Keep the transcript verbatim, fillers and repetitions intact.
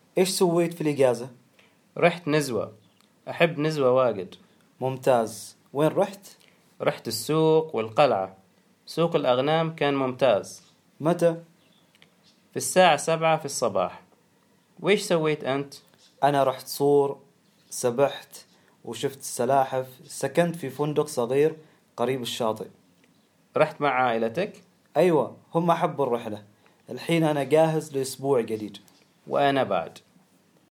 إيش سويت في الإجازة؟ رحت نزوة، أحب نزوة واجد. ممتاز. وين رحت؟ رحت السوق والقلعة. سوق الأغنام كان ممتاز. متى؟ في الساعة سبعة في الصباح. وإيش سويت أنت؟ أنا رحت صور، سبحت وشفت السلاحف، سكنت في فندق صغير قريب الشاطئ. رحت مع عائلتك؟ أيوة، هم حبوا الرحلة. الحين أنا جاهز لأسبوع جديد. وأنا بعد.